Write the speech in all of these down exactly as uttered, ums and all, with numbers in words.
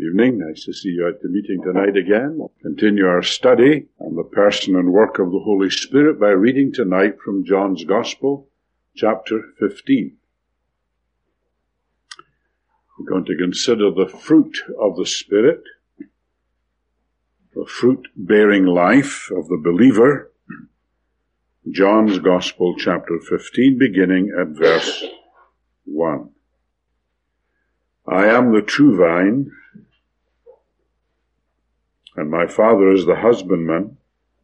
evening. Nice to see you at the meeting tonight again. We'll continue our study on the person and work of the Holy Spirit by reading tonight from John's Gospel, chapter fifteen. We're going to consider the fruit of the Spirit, the fruit-bearing life of the believer. John's Gospel, chapter fifteen, beginning at verse one. I am the true vine, and my Father is the husbandman.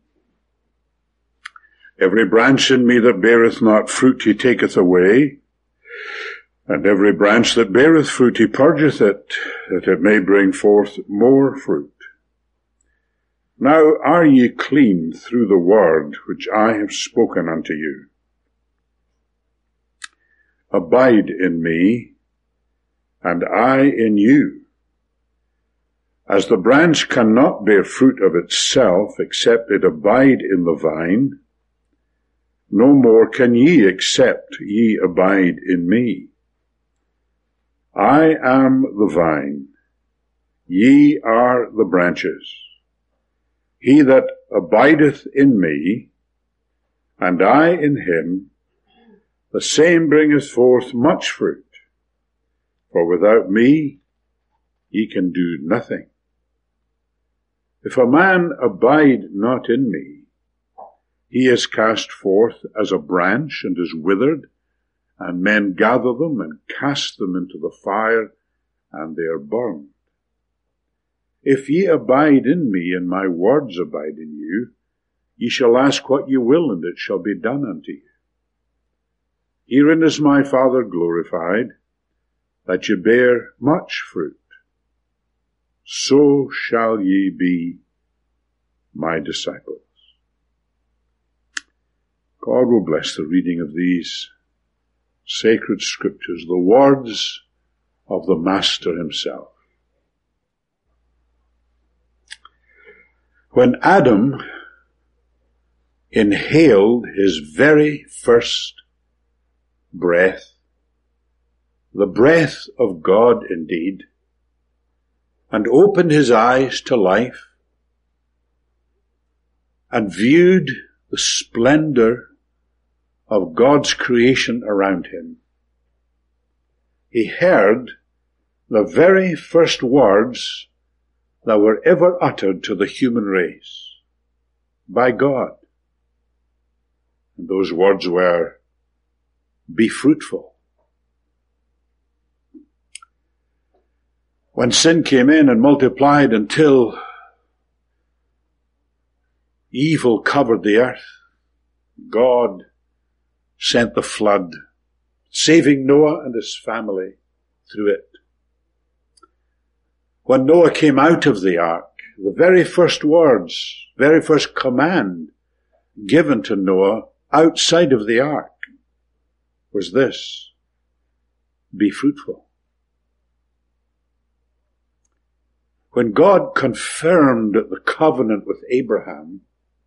Every branch in me that beareth not fruit he taketh away, and every branch that beareth fruit he purgeth it, that it may bring forth more fruit. Now are ye clean through the word which I have spoken unto you. Abide in me, and I in you. As the branch cannot bear fruit of itself, except it abide in the vine, no more can ye except ye abide in me. I am the vine, ye are the branches. He that abideth in me, and I in him, the same bringeth forth much fruit. For without me ye can do nothing. If a man abide not in me, he is cast forth as a branch and is withered, and men gather them and cast them into the fire, and they are burned. If ye abide in me, and my words abide in you, ye shall ask what ye will, and it shall be done unto you. Herein is my Father glorified, that ye bear much fruit. So shall ye be my disciples. God will bless the reading of these sacred scriptures, the words of the Master himself. When Adam inhaled his very first breath, the breath of God indeed, and opened his eyes to life, and viewed the splendor of God's creation around him, he heard the very first words that were ever uttered to the human race by God. And those words were, "Be fruitful." When sin came in and multiplied until evil covered the earth, God sent the flood, saving Noah and his family through it. When Noah came out of the ark, the very first words, very first command given to Noah outside of the ark was this: be fruitful. When God confirmed the covenant with Abraham,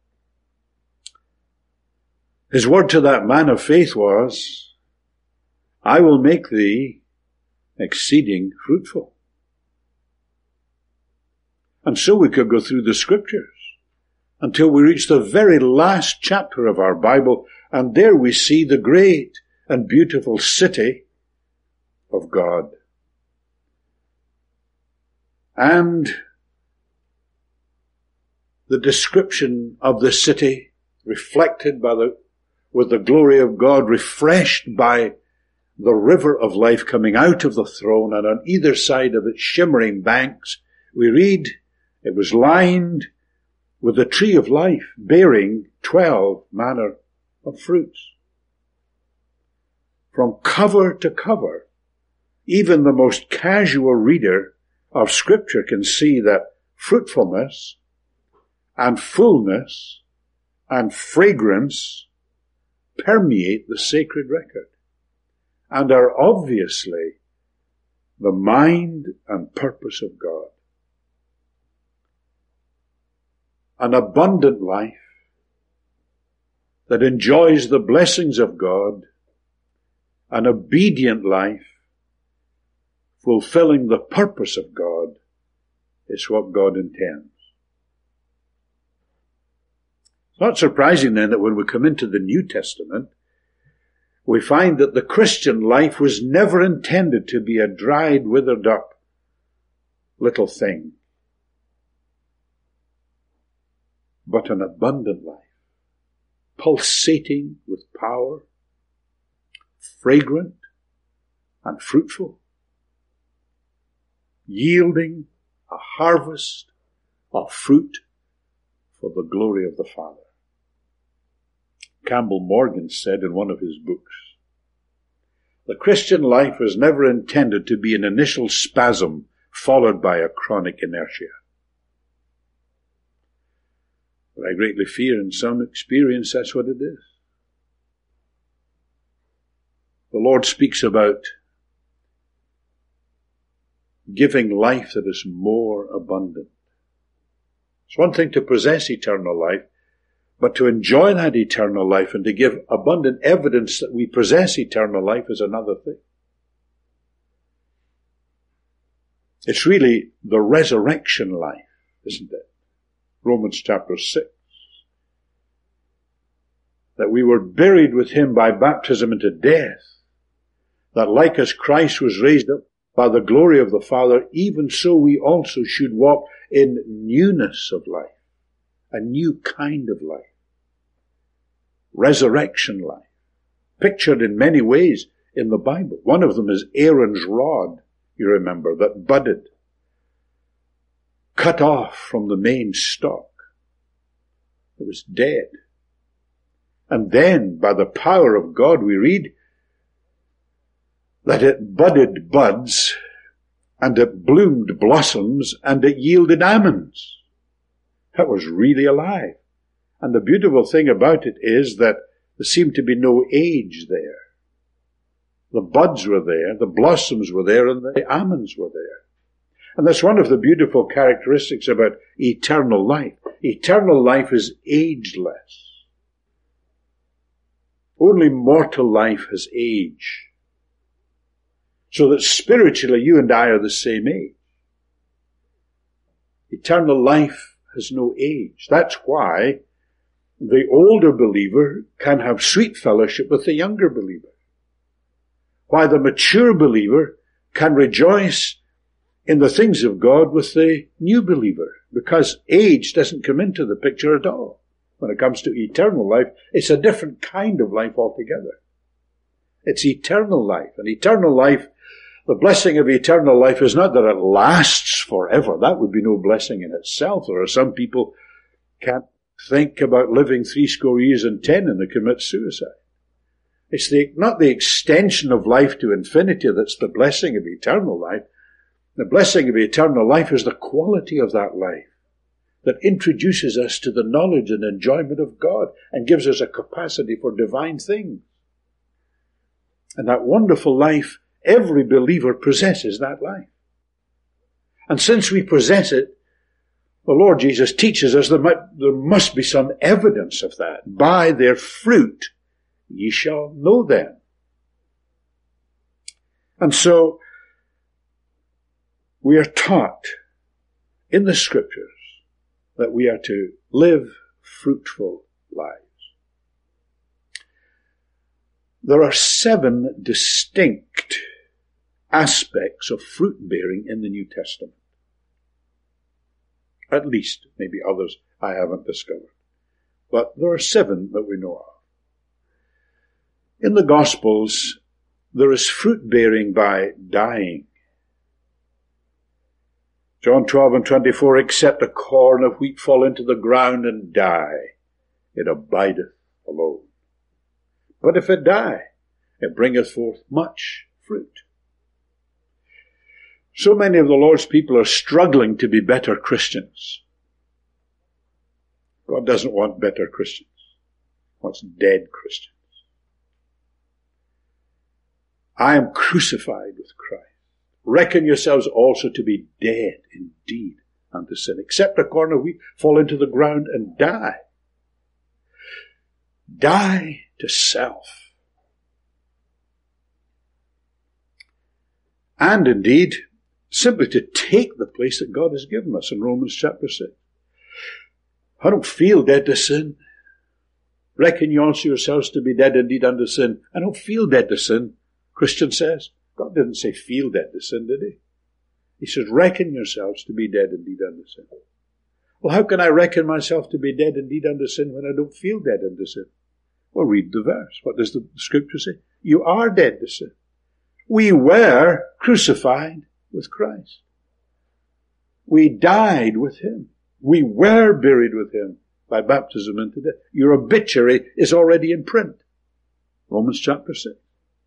his word to that man of faith was, I will make thee exceeding fruitful. And so we could go through the scriptures until we reach the very last chapter of our Bible, and there we see the great and beautiful city of God. And the description of the city reflected by the, with the glory of God, refreshed by the river of life coming out of the throne, and on either side of its shimmering banks, we read it was lined with the tree of life, bearing twelve manner of fruits. From cover to cover, even the most casual reader of Scripture can see that fruitfulness and fullness and fragrance permeate the sacred record and are obviously the mind and purpose of God. An abundant life that enjoys the blessings of God, an obedient life fulfilling the purpose of God, It's what God intends. It's not surprising then that when we come into the New Testament, we find that the Christian life was never intended to be a dried, withered up little thing, but an abundant life, pulsating with power, fragrant and fruitful, yielding a harvest of fruit for the glory of the Father. Campbell Morgan said in one of his books, the Christian life was never intended to be an initial spasm followed by a chronic inertia. But I greatly fear in some experience that's what it is. The Lord speaks about giving life that is more abundant. It's one thing to possess eternal life, but to enjoy that eternal life and to give abundant evidence that we possess eternal life is another thing. It's really the resurrection life, isn't it? Romans chapter six. That we were buried with him by baptism into death, that like as Christ was raised up by the glory of the Father, even so we also should walk in newness of life, a new kind of life. Resurrection life, pictured in many ways in the Bible. One of them is Aaron's rod, you remember, that budded, cut off from the main stalk. It was dead. And then, by the power of God, we read that it budded buds, and it bloomed blossoms, and it yielded almonds. That was really alive. And the beautiful thing about it is that there seemed to be no age there. The buds were there, the blossoms were there, and the almonds were there. And that's one of the beautiful characteristics about eternal life. Eternal life is ageless. Only mortal life has age. So that spiritually you and I are the same age. Eternal life has no age. That's why the older believer can have sweet fellowship with the younger believer. Why the mature believer can rejoice in the things of God with the new believer. Because age doesn't come into the picture at all. When it comes to eternal life, it's a different kind of life altogether. It's eternal life. And eternal life, the blessing of eternal life is not that it lasts forever. That would be no blessing in itself. There are some people can't think about living three score years and ten and they commit suicide. It's the, not the extension of life to infinity that's the blessing of eternal life. The blessing of eternal life is the quality of that life that introduces us to the knowledge and enjoyment of God and gives us a capacity for divine things. And that wonderful life, every believer possesses that life. And since we possess it, the Lord Jesus teaches us there, might, there must be some evidence of that. By their fruit ye shall know them. And so we are taught in the Scriptures that we are to live fruitful lives. There are seven distinct aspects of fruit bearing in the New Testament. At least, maybe others I haven't discovered. But there are seven that we know of. In the Gospels, there is fruit bearing by dying. John twelve and twenty-four, except a corn of wheat fall into the ground and die, it abideth alone. But if it die, it bringeth forth much fruit. So many of the Lord's people are struggling to be better Christians. God doesn't want better Christians. He wants dead Christians. I am crucified with Christ. Reckon yourselves also to be dead indeed unto sin. Except a corn of wheat fall into the ground and die. Die to self. And indeed, simply to take the place that God has given us in Romans chapter six. I don't feel dead to sin. Reckon you also yourselves to be dead indeed unto sin. I don't feel dead to sin, Christian says. God didn't say feel dead to sin, did he? He says, reckon yourselves to be dead indeed unto sin. Well, how can I reckon myself to be dead indeed unto sin when I don't feel dead unto sin? Well, read the verse. What does the scripture say? You are dead to sin. We were crucified with Christ. We died with him. We were buried with him by baptism into death. Your obituary is already in print. Romans chapter six.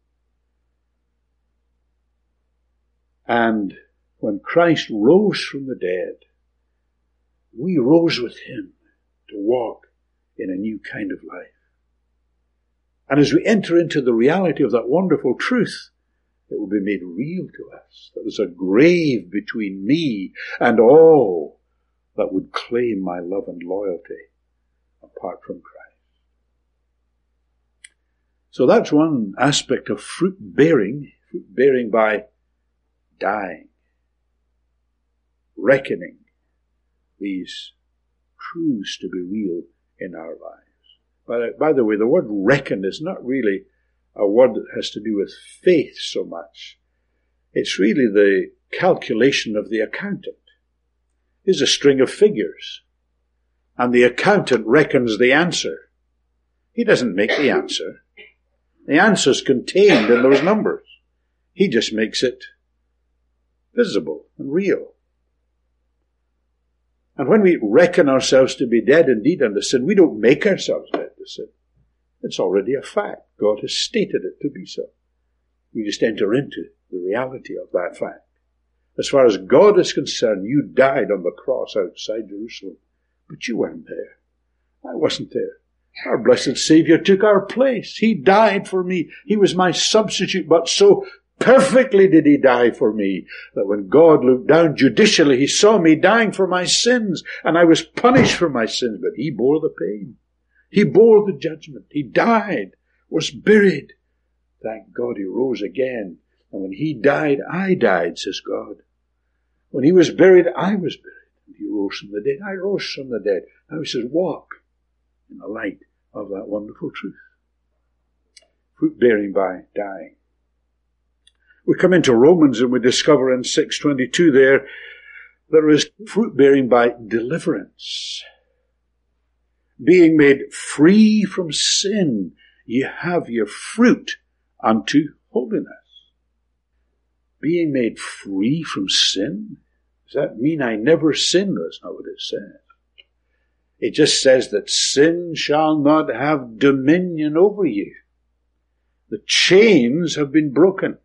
And when Christ rose from the dead, we rose with him to walk in a new kind of life. And as we enter into the reality of that wonderful truth, it will be made real to us that there's a grave between me and all that would claim my love and loyalty apart from Christ. So that's one aspect of fruit bearing, fruit bearing by dying, reckoning these truths to be real in our lives. But by the way, the word reckon is not really a word that has to do with faith so much. It's really the calculation of the accountant. Here's a string of figures, and the accountant reckons the answer. He doesn't make the answer. The answer's contained in those numbers. He just makes it visible and real. And when we reckon ourselves to be dead indeed unto sin, we don't make ourselves dead to sin. It's already a fact. God has stated it to be so. We just enter into the reality of that fact. As far as God is concerned, you died on the cross outside Jerusalem, but you weren't there. I wasn't there. Our blessed Savior took our place. He died for me. He was my substitute, but so perfectly did he die for me that when God looked down judicially, he saw me dying for my sins, and I was punished for my sins, but he bore the pain. He bore the judgment. He died, was buried. Thank God he rose again. And when he died, I died, says God. When he was buried, I was buried. And he rose from the dead. I rose from the dead. Now he says, walk in the light of that wonderful truth. Fruit bearing by dying. We come into Romans and we discover in six twenty-two there, there is fruit bearing by deliverance. Being made free from sin, ye have your fruit unto holiness. Being made free from sin? Does that mean I never sin? That's not what it says. It just says that sin shall not have dominion over you. The chains have been broken.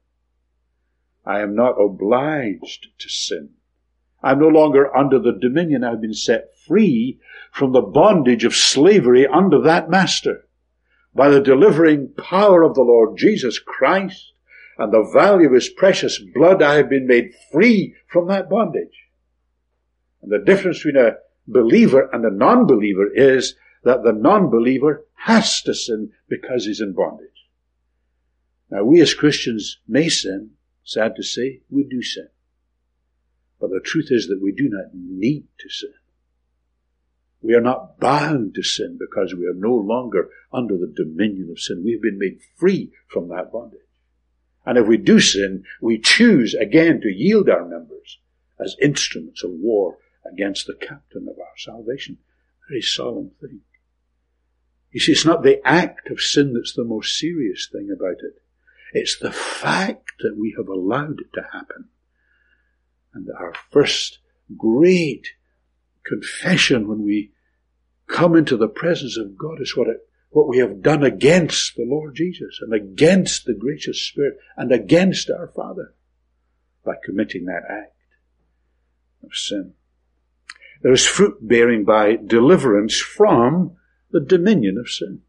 I am not obliged to sin. I'm no longer under the dominion. I've been set free from the bondage of slavery under that master. By the delivering power of the Lord Jesus Christ and the value of his precious blood, I have been made free from that bondage. And the difference between a believer and a non-believer is that the non-believer has to sin because he's in bondage. Now, we as Christians may sin. Sad to say, we do sin. But the truth is that we do not need to sin. We are not bound to sin because we are no longer under the dominion of sin. We have been made free from that bondage. And if we do sin, we choose again to yield our members as instruments of war against the captain of our salvation. Very solemn thing. You see, it's not the act of sin that's the most serious thing about it. It's the fact that we have allowed it to happen. And our first great confession when we come into the presence of God is what it, what we have done against the Lord Jesus and against the gracious Spirit and against our Father by committing that act of sin. There is fruit bearing by deliverance from the dominion of sin.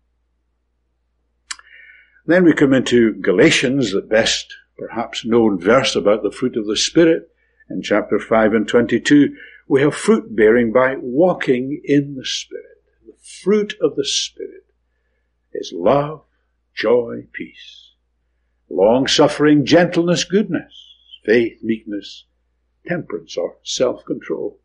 Then we come into Galatians, the best perhaps known verse about the fruit of the Spirit. In chapter five and twenty-two, we have fruit bearing by walking in the Spirit. The fruit of the Spirit is love, joy, peace, long-suffering, gentleness, goodness, faith, meekness, temperance or self-control.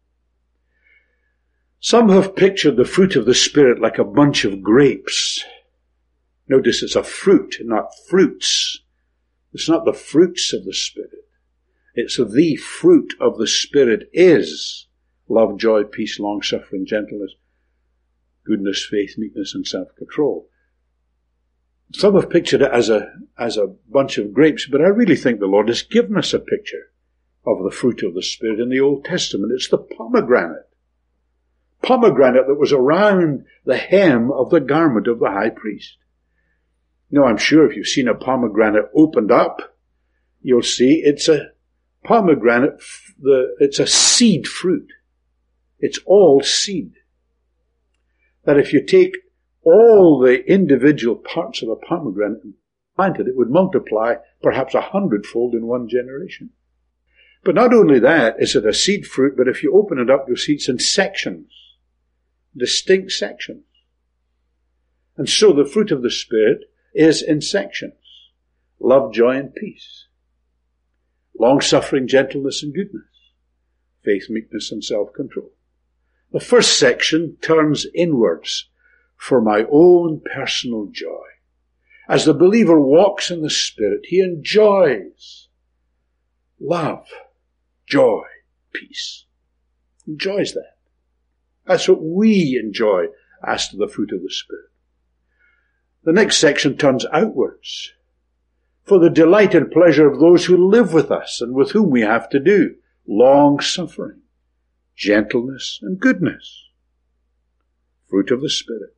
Some have pictured the fruit of the Spirit like a bunch of grapes. Notice it's a fruit, not fruits. It's not the fruits of the Spirit. It's the fruit of the Spirit is love, joy, peace, long-suffering, gentleness, goodness, faith, meekness, and self-control. Some have pictured it as a, as a bunch of grapes, but I really think the Lord has given us a picture of the fruit of the Spirit in the Old Testament. It's the pomegranate. Pomegranate that was around the hem of the garment of the high priest. Now, I'm sure if you've seen a pomegranate opened up, you'll see it's a pomegranate, the, it's a seed fruit. It's all seed. That if you take all the individual parts of a pomegranate and plant it, it would multiply perhaps a hundredfold in one generation. But not only that is it a seed fruit, but if you open it up, you'll see it's in sections, distinct sections. And so the fruit of the Spirit is in sections. Love, joy, and peace. Long-suffering, gentleness, and goodness. Faith, meekness, and self-control. The first section turns inwards for my own personal joy. As the believer walks in the Spirit, he enjoys love, joy, peace. Enjoys that. That's what we enjoy as to the fruit of the Spirit. The next section turns outwards for the delight and pleasure of those who live with us and with whom we have to do. Long-suffering, gentleness, and goodness. Fruit of the Spirit.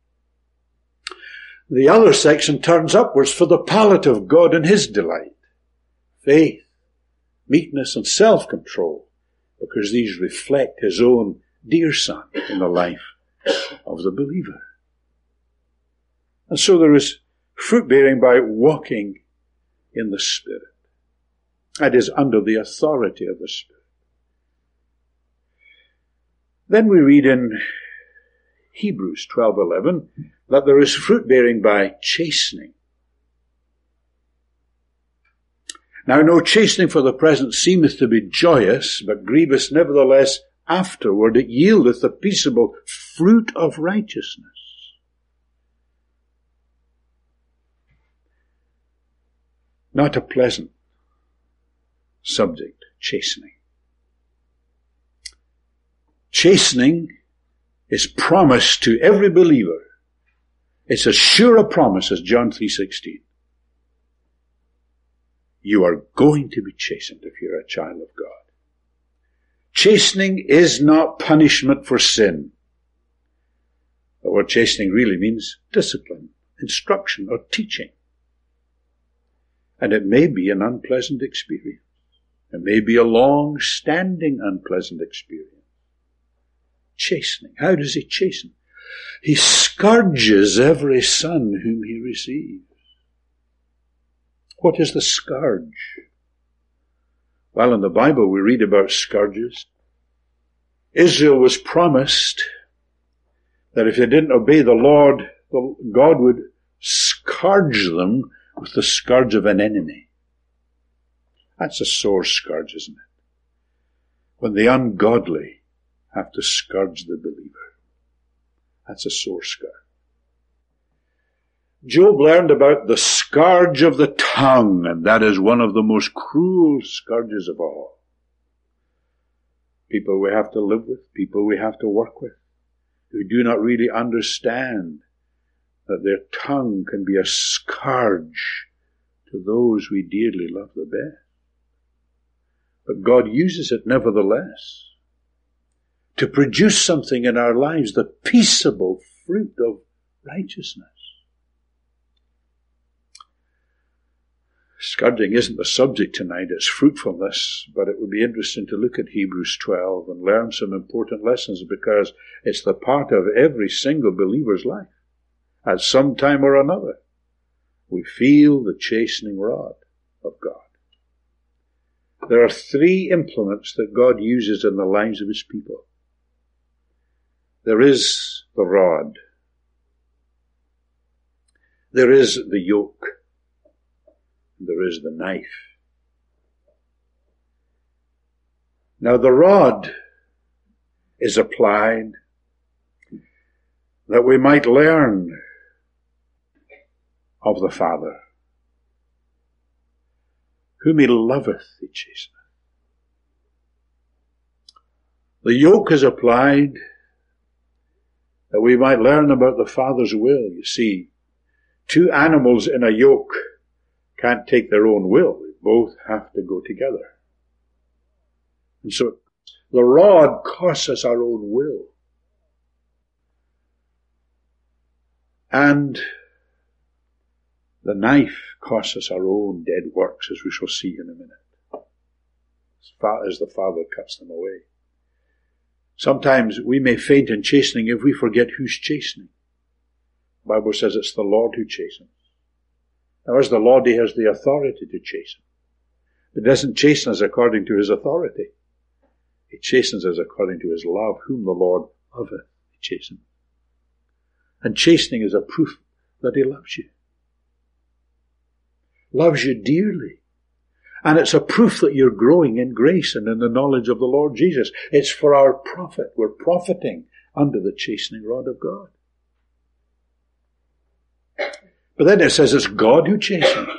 The other section turns upwards for the palate of God and His delight. Faith, meekness, and self-control, because these reflect His own dear Son in the life of the believer. And so there is fruit-bearing by walking in the Spirit. That is, under the authority of the Spirit. Then we read in Hebrews twelve eleven that there is fruit-bearing by chastening. Now, no chastening for the present seemeth to be joyous, but grievous nevertheless afterward it yieldeth the peaceable fruit of righteousness. Not a pleasant subject, chastening. Chastening is promised to every believer. It's as sure a promise as John three sixteen. You are going to be chastened if you're a child of God. Chastening is not punishment for sin. The word chastening really means discipline, instruction, or teaching. And it may be an unpleasant experience. It may be a long-standing unpleasant experience. Chastening. How does He chasten? He scourges every son whom He receives. What is the scourge? Well, in the Bible we read about scourges. Israel was promised that if they didn't obey the Lord, God would scourge them with the scourge of an enemy. That's a sore scourge, isn't it? When the ungodly have to scourge the believer. That's a sore scourge. Job learned about the scourge of the tongue, and that is one of the most cruel scourges of all. People we have to live with, people we have to work with, who do not really understand that their tongue can be a scourge to those we dearly love the best. But God uses it nevertheless to produce something in our lives, the peaceable fruit of righteousness. Scourging isn't the subject tonight, it's fruitfulness, but it would be interesting to look at Hebrews twelve and learn some important lessons, because it's the part of every single believer's life. At some time or another, we feel the chastening rod of God. There are three implements that God uses in the lives of His people. There is the rod. There is the yoke. There is the knife. Now the rod is applied that we might learn of the Father. Whom he loveth, he chasteneth. The yoke is applied that we might learn about the Father's will. You see, two animals in a yoke can't take their own will. They both have to go together. And so the rod costs us our own will. And the knife costs us our own dead works, as we shall see in a minute, as the Father cuts them away. Sometimes we may faint in chastening if we forget who's chastening. The Bible says it's the Lord who chastens. Now, as the Lord, he has the authority to chasten. But he doesn't chasten us according to his authority. He chastens us according to his love. Whom the Lord loveth, he chastens. And chastening is a proof that he loves you. Loves you dearly. And it's a proof that you're growing in grace and in the knowledge of the Lord Jesus. It's for our profit. We're profiting under the chastening rod of God. But then it says it's God who chastens.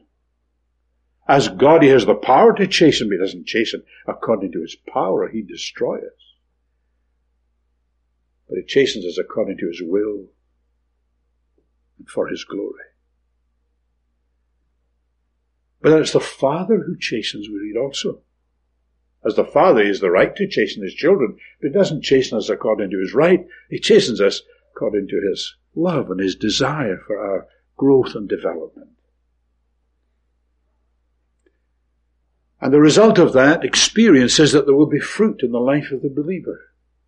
As God, he has the power to chasten, but he doesn't chasten according to his power. He destroys us. But he chastens us according to his will and for his glory. But then it's the Father who chastens, we read also. As the Father, he has the right to chasten his children, but he doesn't chasten us according to his right. He chastens us according to his love and his desire for our growth and development. And the result of that experience is that there will be fruit in the life of the believer.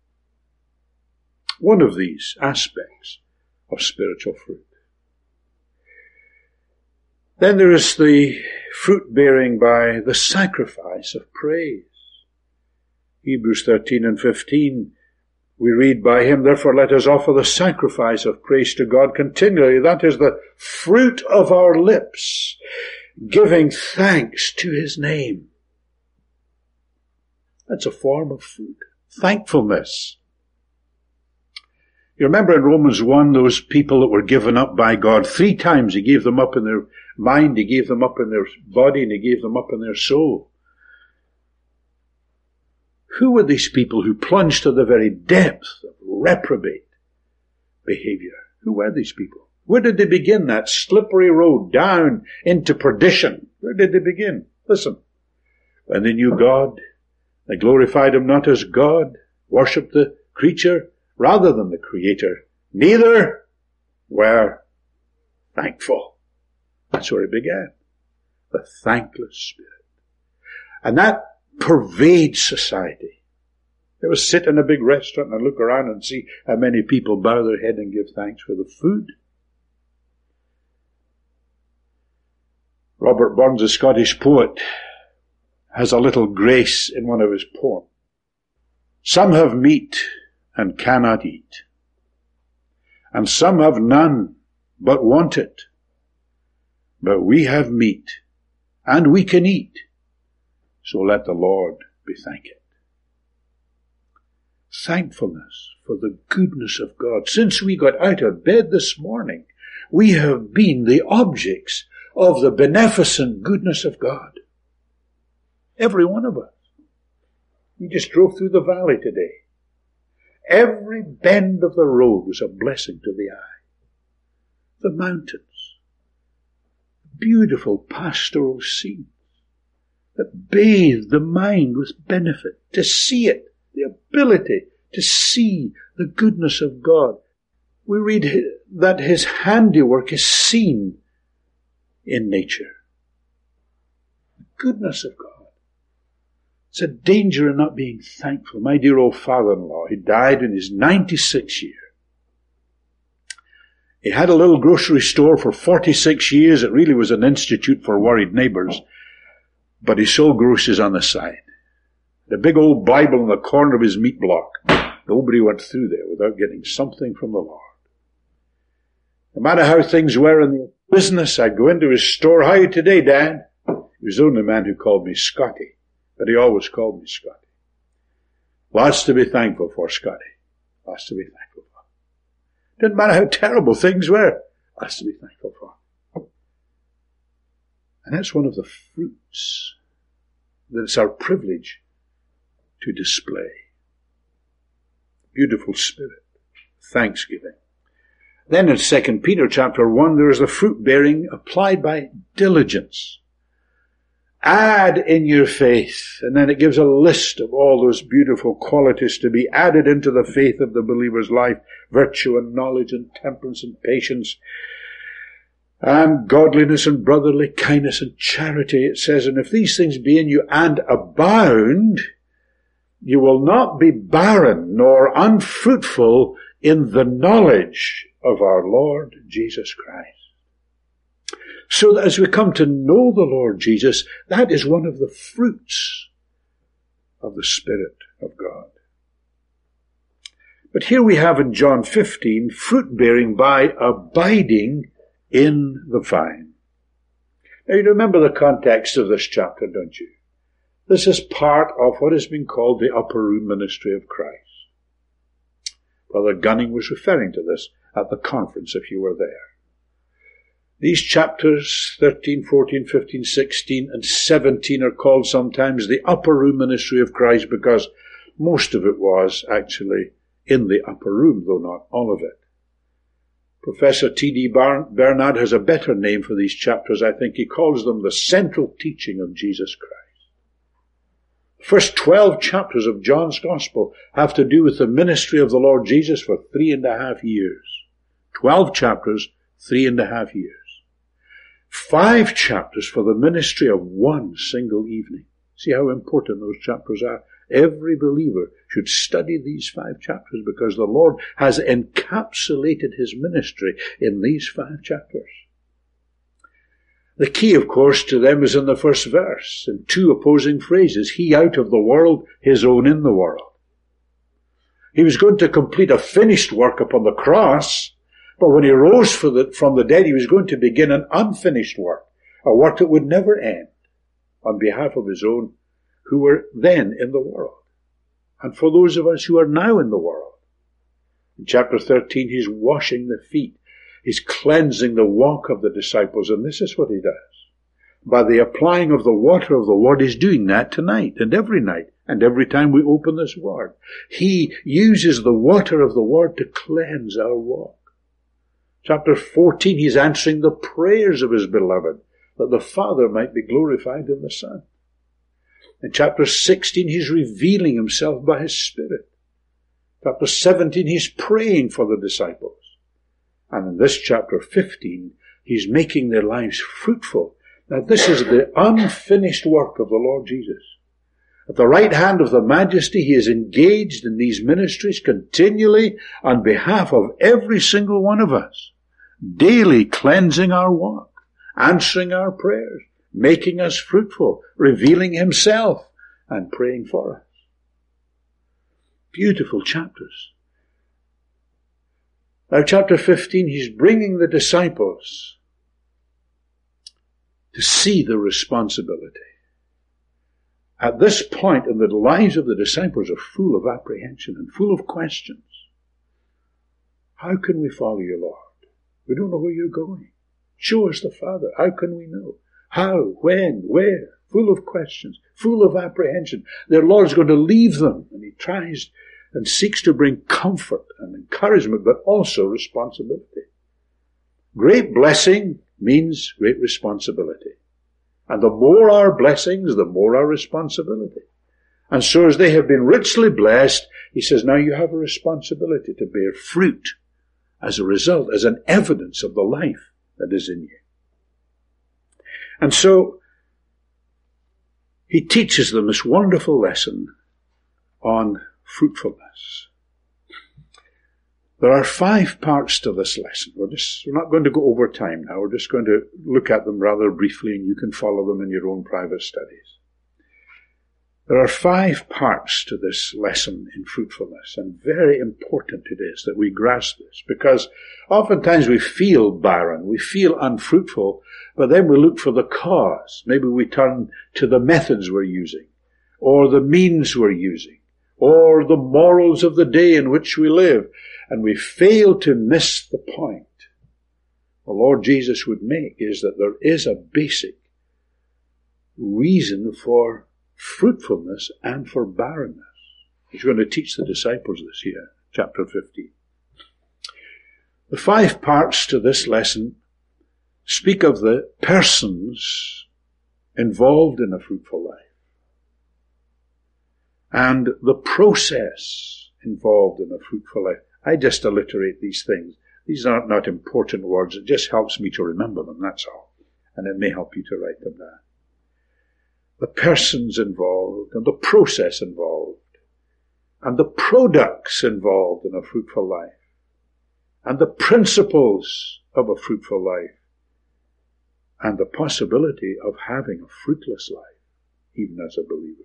One of these aspects of spiritual fruit. Then there is the fruit bearing by the sacrifice of praise. Hebrews thirteen and fifteen, we read, by him therefore let us offer the sacrifice of praise to God continually. That is the fruit of our lips, giving thanks to his name. That's a form of fruit. Thankfulness. You remember in Romans one, those people that were given up by God, three times he gave them up in their mind, he gave them up in their body, and he gave them up in their soul. Who were these people who plunged to the very depth of reprobate behavior? Who were these people? Where did they begin that slippery road down into perdition? Where did they begin? Listen. When they knew God, they glorified him not as God, worshipped the creature rather than the Creator. Neither were thankful. That's where it began. The thankless spirit. And that pervades society. They will sit in a big restaurant and look around and see how many people bow their head and give thanks for the food. Robert Burns, a Scottish poet, has a little grace in one of his poems. Some have meat and cannot eat, and some have none but want it. But we have meat, and we can eat, so let the Lord be thanked. Thankfulness for the goodness of God. Since we got out of bed this morning, we have been the objects of the beneficent goodness of God. Every one of us. We just drove through the valley today. Every bend of the road was a blessing to the eye. The mountains, beautiful pastoral scenes that bathe the mind with benefit. To see it, the ability to see the goodness of God. We read that his handiwork is seen in nature. The goodness of God. It's a danger in not being thankful. My dear old father-in-law, he died in his ninety-sixth year. He had a little grocery store for forty-six years. It really was an institute for worried neighbors. But he sold groceries on the side. The big old Bible in the corner of his meat block. Nobody went through there without getting something from the Lord. No matter how things were in the business, I'd go into his store. How are you today, Dad? He was the only man who called me Scotty. But he always called me Scotty. Lots to be thankful for, Scotty. Lots to be thankful for. Didn't matter how terrible things were. Lots to be thankful for. And that's one of the fruits that it's our privilege to display. Beautiful spirit. Thanksgiving. Then in Second Peter chapter one, there is the fruit bearing applied by diligence. Add in your faith. And then it gives a list of all those beautiful qualities to be added into the faith of the believer's life. Virtue and knowledge and temperance and patience. And godliness and brotherly kindness and charity, it says, and if these things be in you and abound, you will not be barren nor unfruitful in the knowledge of our Lord Jesus Christ. So that as we come to know the Lord Jesus, that is one of the fruits of the Spirit of God. But here we have in John fifteen, fruit bearing by abiding in the vine. Now you remember the context of this chapter, don't you? This is part of what has been called the upper room ministry of Christ. Brother Gunning was referring to this at the conference, if you were there. These chapters, thirteen, fourteen, fifteen, sixteen, and seventeen are called sometimes the upper room ministry of Christ because most of it was actually in the upper room, though not all of it. Professor T D Bernard has a better name for these chapters. I think he calls them the central teaching of Jesus Christ. The first twelve chapters of John's Gospel have to do with the ministry of the Lord Jesus for three and a half years. Twelve chapters, three and a half years. Five chapters for the ministry of one single evening. See how important those chapters are? Every believer should study these five chapters because the Lord has encapsulated his ministry in these five chapters. The key, of course, to them is in the first verse, in two opposing phrases. He out of the world, his own in the world. He was going to complete a finished work upon the cross, but when he rose for the, from the dead, he was going to begin an unfinished work, a work that would never end, on behalf of his own who were then in the world, and for those of us who are now in the world. In chapter thirteen, he's washing the feet. He's cleansing the walk of the disciples, and this is what he does. By the applying of the water of the Word, he's doing that tonight, and every night, and every time we open this Word. He uses the water of the Word to cleanse our walk. Chapter fourteen, he's answering the prayers of his beloved, that the Father might be glorified in the Son. In chapter sixteen, he's revealing himself by his Spirit. Chapter seventeen, he's praying for the disciples. And in this chapter fifteen, he's making their lives fruitful. Now this is the unfinished work of the Lord Jesus. At the right hand of the Majesty, he is engaged in these ministries continually on behalf of every single one of us, daily cleansing our walk, answering our prayers, making us fruitful, revealing himself, and praying for us. Beautiful chapters. Now, chapter fifteen, he's bringing the disciples to see the responsibility. At this point in the lives of the disciples are full of apprehension and full of questions. How can we follow you, Lord? We don't know where you're going. Show us the Father. How can we know? How? When? Where? Full of questions, full of apprehension. Their Lord's going to leave them, and he tries and seeks to bring comfort and encouragement, but also responsibility. Great blessing means great responsibility. And the more our blessings, the more our responsibility. And so as they have been richly blessed, he says, now you have a responsibility to bear fruit as a result, as an evidence of the life that is in you. And so he teaches them this wonderful lesson on fruitfulness. There are five parts to this lesson. We're just, we're not going to go over time now. We're just going to look at them rather briefly, and you can follow them in your own private studies. There are five parts to this lesson in fruitfulness, and very important it is that we grasp this, because oftentimes we feel barren, we feel unfruitful, but then we look for the cause. Maybe we turn to the methods we're using, or the means we're using, or the morals of the day in which we live, and we fail to miss the point the Lord Jesus would make, is that there is a basic reason for fruitfulness and for barrenness. He's going to teach the disciples this year, chapter fifteen. The five parts to this lesson speak of the persons involved in a fruitful life and the process involved in a fruitful life. I just alliterate these things. These are not important words. It just helps me to remember them, that's all. And it may help you to write them down. The persons involved and the process involved and the products involved in a fruitful life and the principles of a fruitful life and the possibility of having a fruitless life, even as a believer.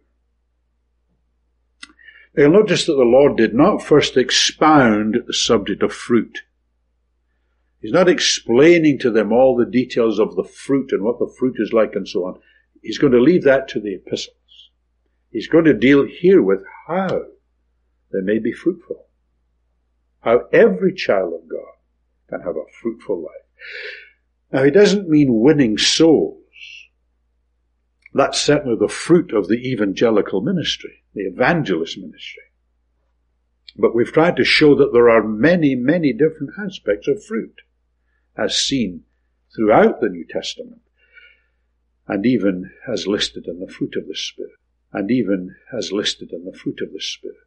Now, you'll notice that the Lord did not first expound the subject of fruit. He's not explaining to them all the details of the fruit and what the fruit is like and so on. He's going to leave that to the epistles. He's going to deal here with how they may be fruitful. How every child of God can have a fruitful life. Now, he doesn't mean winning souls. That's certainly the fruit of the evangelical ministry, the evangelist ministry. But we've tried to show that there are many, many different aspects of fruit, as seen throughout the New Testament, and even as listed in the fruit of the Spirit, and even as listed in the fruit of the Spirit.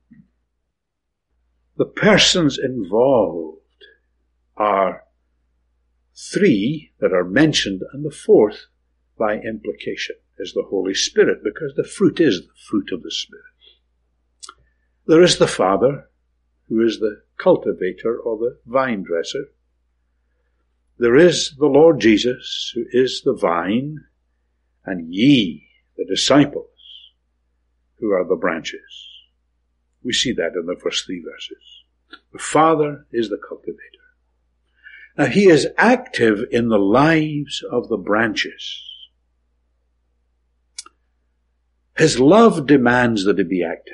The persons involved are three that are mentioned, and the fourth, by implication, is the Holy Spirit, because the fruit is the fruit of the Spirit. There is the Father, who is the cultivator or the vine dresser. There is the Lord Jesus, who is the vine, and ye, the disciples, who are the branches. We see that in the first three verses. The Father is the cultivator. Now, he is active in the lives of the branches. His love demands that he be active,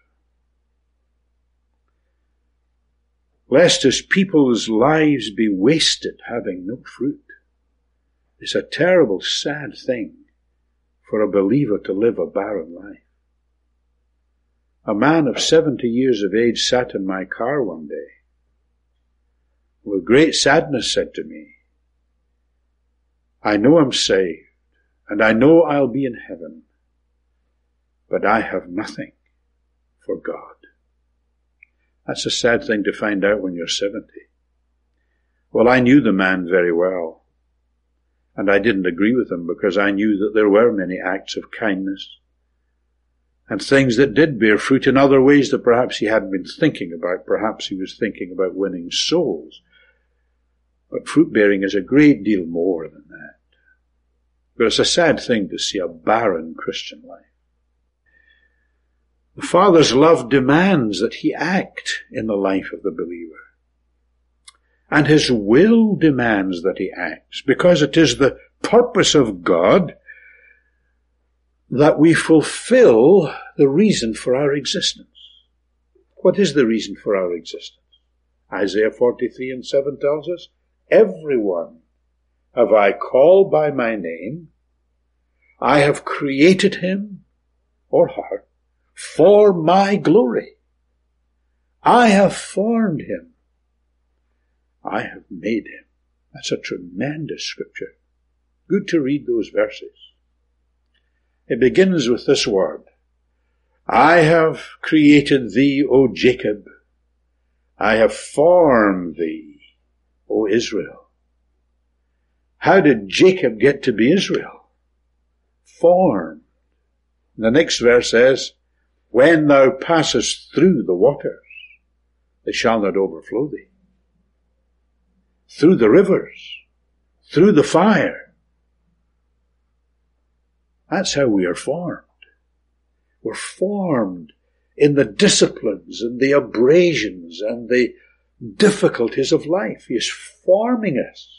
lest his people's lives be wasted having no fruit. It's a terrible, sad thing for a believer to live a barren life. A man of seventy years of age sat in my car one day, with great sadness said to me, I know I'm saved, and I know I'll be in heaven, but I have nothing for God. That's a sad thing to find out when you're seventy. Well, I knew the man very well, and I didn't agree with him because I knew that there were many acts of kindness and things that did bear fruit in other ways that perhaps he hadn't been thinking about. Perhaps he was thinking about winning souls. But fruit-bearing is a great deal more than that. But it's a sad thing to see a barren Christian life. The Father's love demands that he act in the life of the believer. And his will demands that he acts, because it is the purpose of God that we fulfill the reason for our existence. What is the reason for our existence? Isaiah forty-three and seven tells us, everyone have I called by my name, I have created him or her for my glory. I have formed him. I have made him. That's a tremendous scripture. Good to read those verses. It begins with this word. I have created thee, O Jacob. I have formed thee, O Israel. How did Jacob get to be Israel? Formed. The next verse says, when thou passest through the waters, they shall not overflow thee. Through the rivers, through the fire. That's how we are formed. We're formed in the disciplines and the abrasions and the difficulties of life. He is forming us.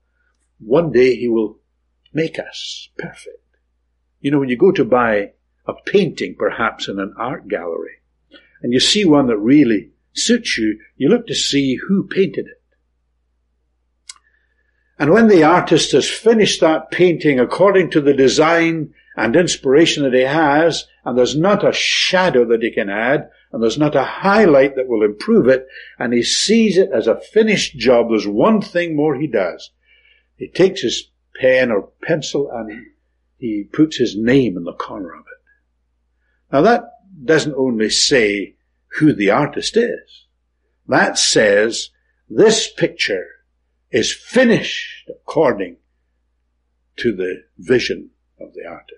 One day he will make us perfect. You know, when you go to buy a painting, perhaps in an art gallery, and you see one that really suits you, you look to see who painted it. And when the artist has finished that painting according to the design and inspiration that he has, and there's not a shadow that he can add, and there's not a highlight that will improve it, and he sees it as a finished job, there's one thing more he does. He takes his pen or pencil and he puts his name in the corner of it. Now that doesn't only say who the artist is. That says this picture is finished according to the vision of the artist.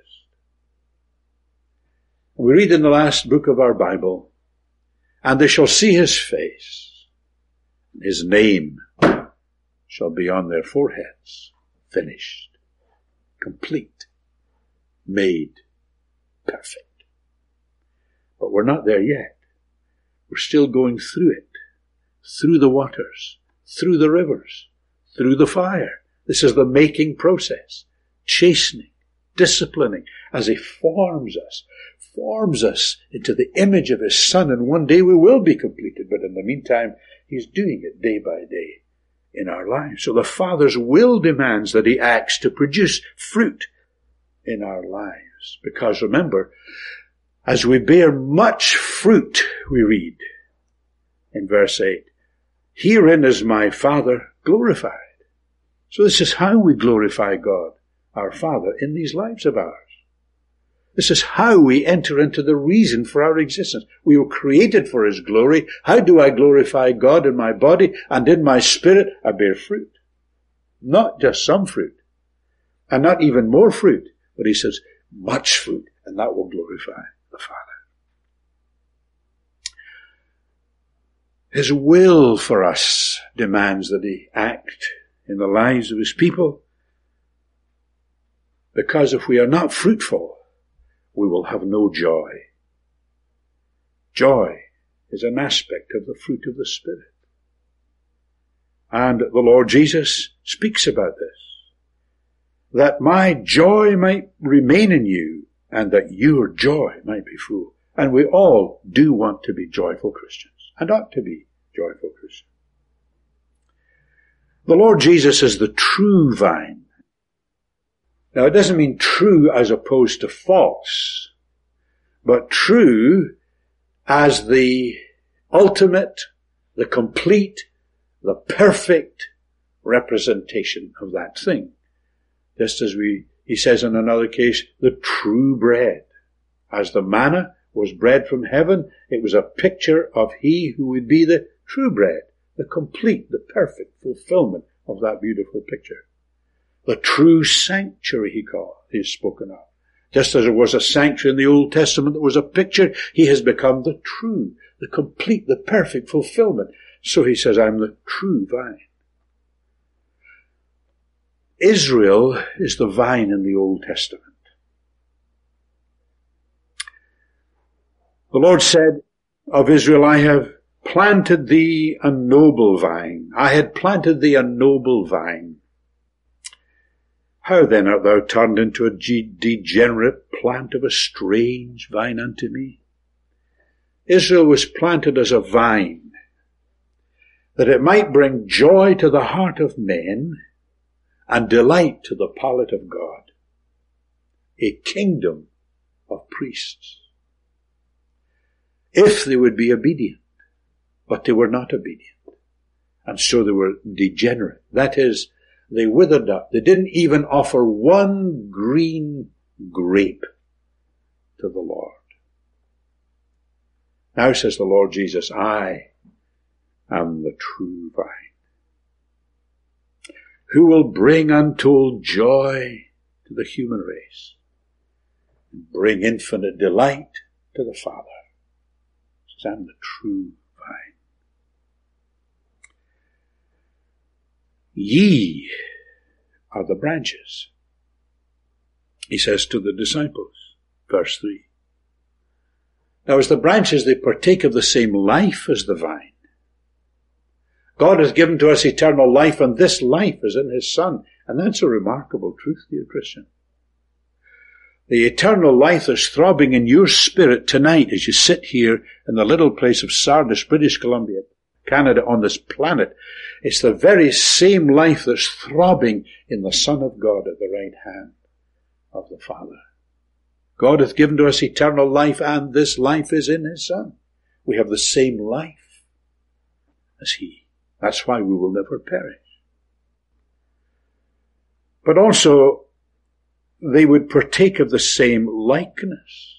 We read in the last book of our Bible, and they shall see his face, and his name shall be on their foreheads, finished, complete, made perfect. But we're not there yet. We're still going through it, through the waters, through the rivers, through the fire. This is the making process, chastening, disciplining, as he forms us, forms us into the image of his Son, and one day we will be completed, but in the meantime, he's doing it day by day in our lives. So the Father's will demands that he acts to produce fruit in our lives. Because remember, as we bear much fruit, we read in verse eight, herein is my Father glorified. So this is how we glorify God, our Father, in these lives of ours. This is how we enter into the reason for our existence. We were created for his glory. How do I glorify God in my body and in my spirit? I bear fruit. Not just some fruit. And not even more fruit. But he says, much fruit. And that will glorify the Father. His will for us demands that he act in the lives of his people. Because if we are not fruitful, we will have no joy. Joy is an aspect of the fruit of the Spirit. And the Lord Jesus speaks about this. That my joy might remain in you, and that your joy might be full. And we all do want to be joyful Christians, and ought to be joyful Christians. The Lord Jesus is the true vine. Now, it doesn't mean true as opposed to false, but true as the ultimate, the complete, the perfect representation of that thing. Just as we, he says in another case, the true bread. As the manna was bread from heaven, it was a picture of he who would be the true bread, the complete, the perfect fulfillment of that beautiful picture. The true sanctuary, he called, he is spoken of. Just as there was a sanctuary in the Old Testament that was a picture, he has become the true, the complete, the perfect fulfillment. So he says, I'm the true vine. Israel is the vine in the Old Testament. The Lord said of Israel, I have planted thee a noble vine. I had planted thee a noble vine. How then art thou turned into a degenerate plant of a strange vine unto me? Israel was planted as a vine, that it might bring joy to the heart of men and delight to the palate of God. A kingdom of priests. If they would be obedient, but they were not obedient. And so they were degenerate. That is, they withered up. They didn't even offer one green grape to the Lord. Now says the Lord Jesus, I am the true vine, who will bring untold joy to the human race and bring infinite delight to the Father. He says, I'm the true vine. Ye are the branches, he says to the disciples, verse three. Now as the branches, they partake of the same life as the vine. God has given to us eternal life, and this life is in his Son. And that's a remarkable truth, dear Christian. The eternal life that's throbbing in your spirit tonight as you sit here in the little place of Sardis, British Columbia, Canada, on this planet, it's the very same life that's throbbing in the Son of God at the right hand of the Father. God hath given to us eternal life, and this life is in his Son. We have the same life as he. That's why we will never perish. But also, they would partake of the same likeness.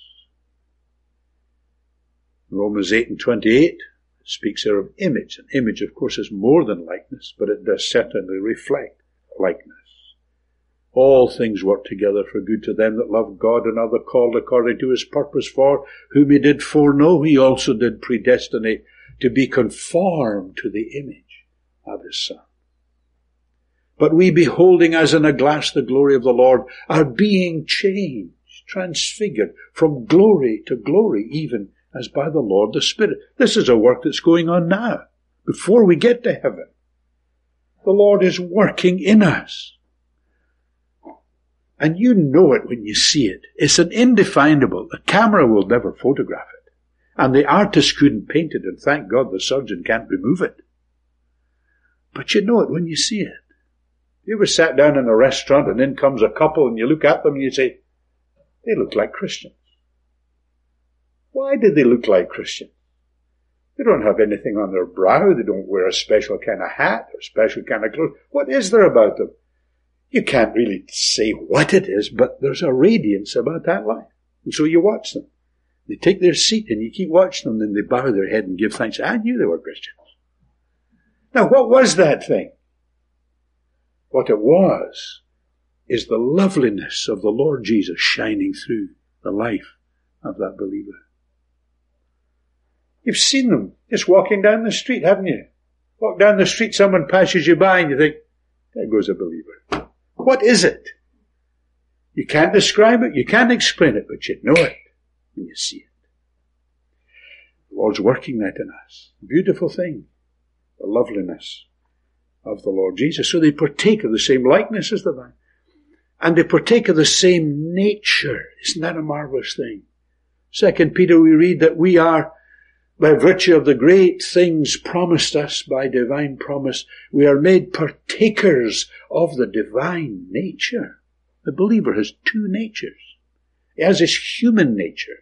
Romans eight and twenty-eight speaks there of image. An image, of course, is more than likeness, but it does certainly reflect likeness. All things work together for good to them that love God and are the called according to his purpose, for whom he did foreknow, he also did predestinate to be conformed to the image of his Son. But we, beholding as in a glass the glory of the Lord, are being changed, transfigured from glory to glory, even as by the Lord the Spirit. This is a work that's going on now, before we get to heaven. The Lord is working in us. And you know it when you see it. It's an indefinable. The camera will never photograph it. And the artist couldn't paint it, and thank God the surgeon can't remove it. But you know it when you see it. You ever sat down in a restaurant and in comes a couple and you look at them and you say, they look like Christians. Why do they look like Christians? They don't have anything on their brow. They don't wear a special kind of hat or special kind of clothes. What is there about them? You can't really say what it is, but there's a radiance about that life. And so you watch them. They take their seat and you keep watching them, and they bow their head and give thanks. I knew they were Christians. Now, what was that thing? What it was is the loveliness of the Lord Jesus shining through the life of that believer. You've seen them just walking down the street, haven't you? Walk down the street, someone passes you by and you think, there goes a believer. What is it? You can't describe it, you can't explain it, but you know it when you see it. The Lord's working that in us. Beautiful thing. The loveliness of the Lord Jesus. So they partake of the same likeness as the vine. And they partake of the same nature. Isn't that a marvelous thing? Second Peter, we read that we are, by virtue of the great things promised us by divine promise, we are made partakers of the divine nature. The believer has two natures. He has his human nature.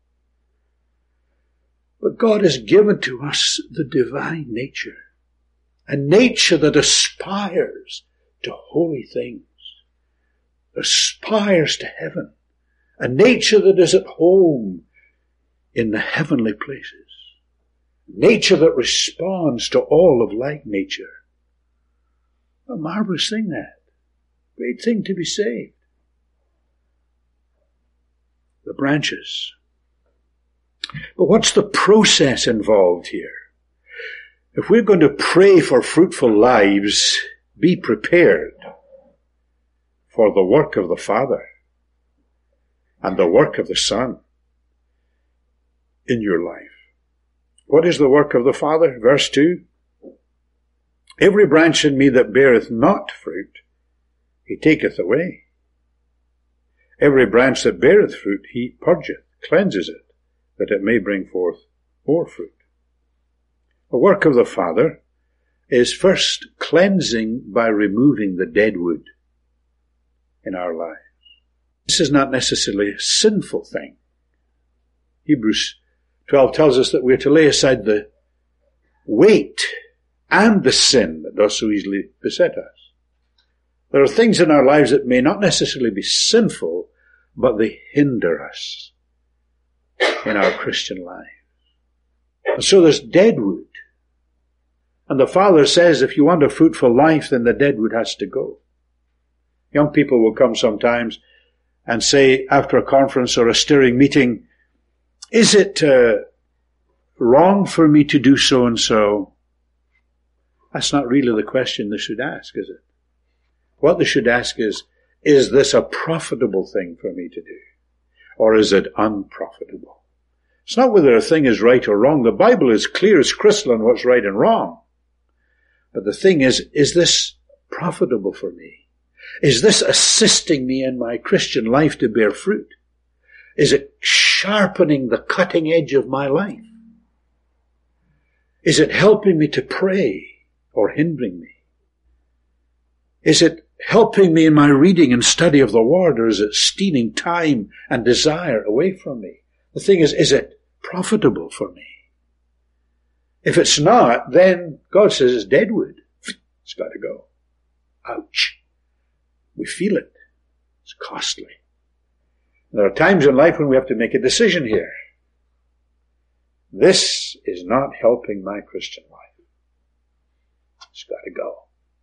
But God has given to us the divine nature. A nature that aspires to holy things. Aspires to heaven. A nature that is at home in the heavenly places. Nature that responds to all of like nature. A marvelous thing, that. Great thing to be saved. The branches. But what's the process involved here? If we're going to pray for fruitful lives, be prepared for the work of the Father and the work of the Son in your life. What is the work of the Father? Verse two. Every branch in me that beareth not fruit, he taketh away. Every branch that beareth fruit, he purgeth, cleanses it, that it may bring forth more fruit. The work of the Father is first cleansing by removing the dead wood in our lives. This is not necessarily a sinful thing. Hebrews twelve tells us that we're to lay aside the weight and the sin that does so easily beset us. There are things in our lives that may not necessarily be sinful, but they hinder us in our Christian life. And so there's dead wood. And the Father says if you want a fruitful life, then the dead wood has to go. Young people will come sometimes and say after a conference or a stirring meeting, is it uh, wrong for me to do so and so? That's not really the question they should ask, is it? What they should ask is, is this a profitable thing for me to do? Or is it unprofitable? It's not whether a thing is right or wrong. The Bible is clear as crystal on what's right and wrong. But the thing is, is this profitable for me? Is this assisting me in my Christian life to bear fruit? Is it sharpening the cutting edge of my life? Is it helping me to pray or hindering me? Is it helping me in my reading and study of the Word, or is it stealing time and desire away from me? The thing is, is it profitable for me? If it's not, then God says it's dead wood. It's got to go. Ouch. We feel it. It's costly. There are times in life when we have to make a decision here. This is not helping my Christian life. It's got to go.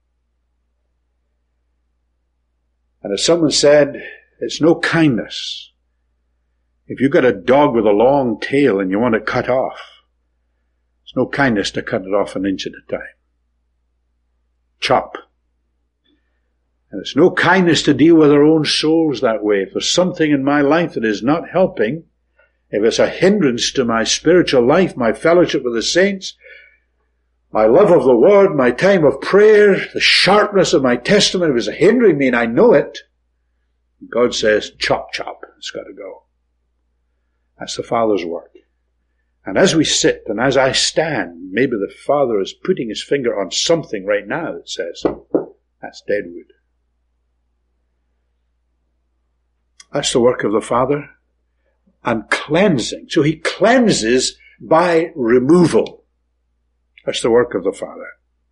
And as someone said, it's no kindness. If you've got a dog with a long tail and you want it cut off, it's no kindness to cut it off an inch at a time. Chop. And it's no kindness to deal with our own souls that way. If there's something in my life that is not helping, if it's a hindrance to my spiritual life, my fellowship with the saints, my love of the Word, my time of prayer, the sharpness of my testimony, if it's hindering me and I know it, God says, chop, chop. It's got to go. That's the Father's work. And as we sit and as I stand, maybe the Father is putting his finger on something right now that says, that's dead wood. That's the work of the Father. And cleansing. So he cleanses by removal. That's the work of the Father.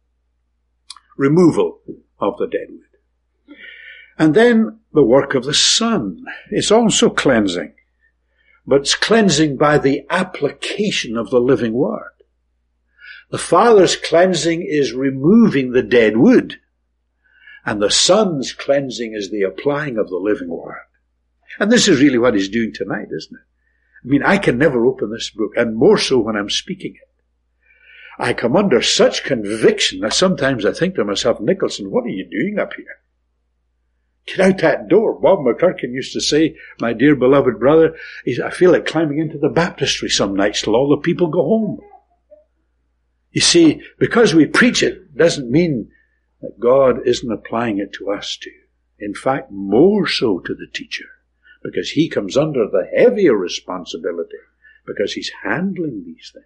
Removal of the dead wood. And then the work of the Son is also cleansing. But it's cleansing by the application of the living Word. The Father's cleansing is removing the dead wood. And the Son's cleansing is the applying of the living Word. And this is really what he's doing tonight, isn't it? I mean, I can never open this book, and more so when I'm speaking it. I come under such conviction that sometimes I think to myself, Nicholson, what are you doing up here? Get out that door. Bob McCurkin used to say, my dear beloved brother, I feel like climbing into the baptistry some nights till all the people go home. You see, because we preach it doesn't mean that God isn't applying it to us too. In fact, more so to the teacher, because he comes under the heavier responsibility, because he's handling these things.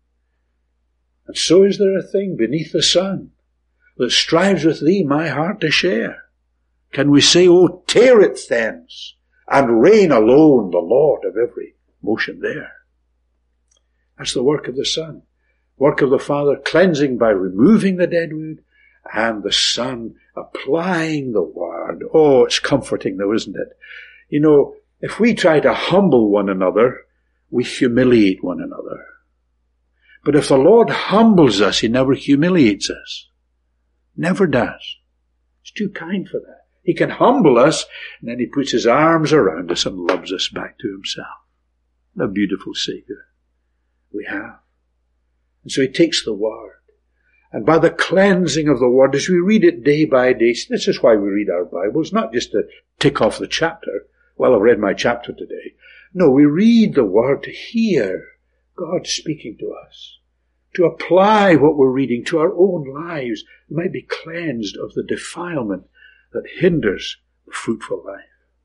And so is there a thing beneath the sun that strives with thee, my heart, to share. Can we say, oh, tear it thence, and reign alone, the Lord of every motion there? That's the work of the Son. Work of the Father, cleansing by removing the dead wood, and the Son applying the Word. Oh, it's comforting though, isn't it? You know, if we try to humble one another, we humiliate one another. But if the Lord humbles us, he never humiliates us. Never does. He's too kind for that. He can humble us, and then he puts his arms around us and loves us back to himself. What a beautiful Savior we have. And so he takes the Word. And by the cleansing of the Word, as we read it day by day, this is why we read our Bibles, not just to tick off the chapter. Well, I've read my chapter today. No, we read the Word to hear God speaking to us, to apply what we're reading to our own lives. We might be cleansed of the defilement that hinders the fruitful life.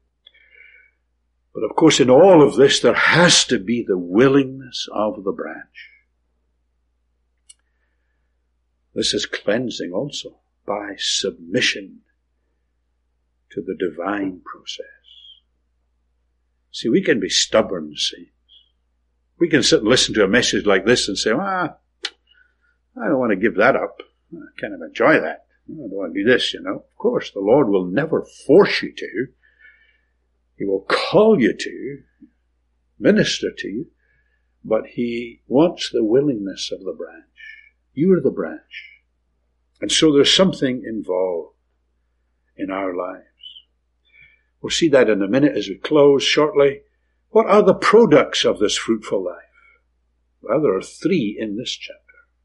But of course, in all of this, there has to be the willingness of the branch. This is cleansing also by submission to the divine process. See, we can be stubborn saints. We can sit and listen to a message like this and say, ah, I don't want to give that up. I kind of enjoy that. I don't want to do this, you know. Of course, the Lord will never force you to. He will call you to, minister to you, but he wants the willingness of the branch. You are the branch. And so there's something involved in our lives. We'll see that in a minute as we close shortly. What are the products of this fruitful life? Well, there are three in this chapter.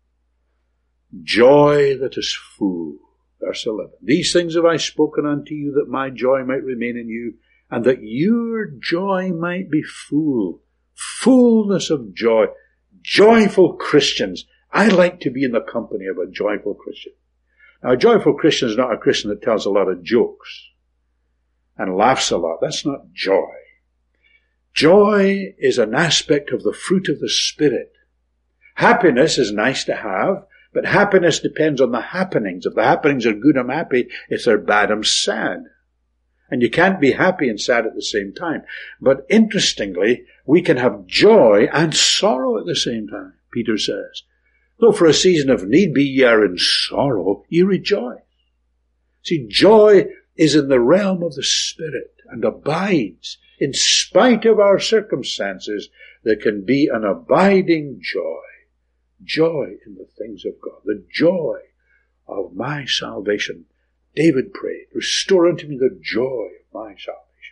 Joy that is full. Verse eleven. These things have I spoken unto you, that my joy might remain in you, and that your joy might be full. Fullness of joy. Joyful Christians. I like to be in the company of a joyful Christian. Now, a joyful Christian is not a Christian that tells a lot of jokes and laughs a lot. That's not joy. Joy is an aspect of the fruit of the Spirit. Happiness is nice to have, but happiness depends on the happenings. If the happenings are good, I'm happy. If they're bad, I'm sad. And you can't be happy and sad at the same time. But interestingly, we can have joy and sorrow at the same time, Peter says. Though for a season of need be ye are in sorrow, ye rejoice. See, joy is in the realm of the Spirit and abides. In spite of our circumstances, there can be an abiding joy. Joy in the things of God. The joy of my salvation. David prayed, restore unto me the joy of my salvation.